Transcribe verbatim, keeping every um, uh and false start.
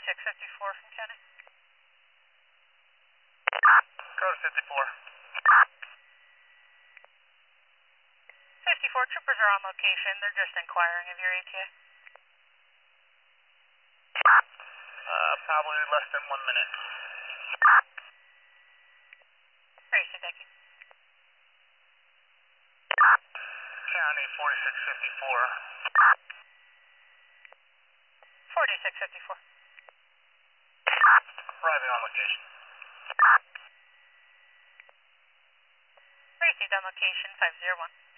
forty-six fifty-four from County. Code fifty-four. fifty-four, troopers are on location. They're just inquiring of your A T A. Uh, probably less than one minute. Racer, thank you. County forty-six fifty-four. forty-six fifty-four. Arriving on location. Received on location five zero one.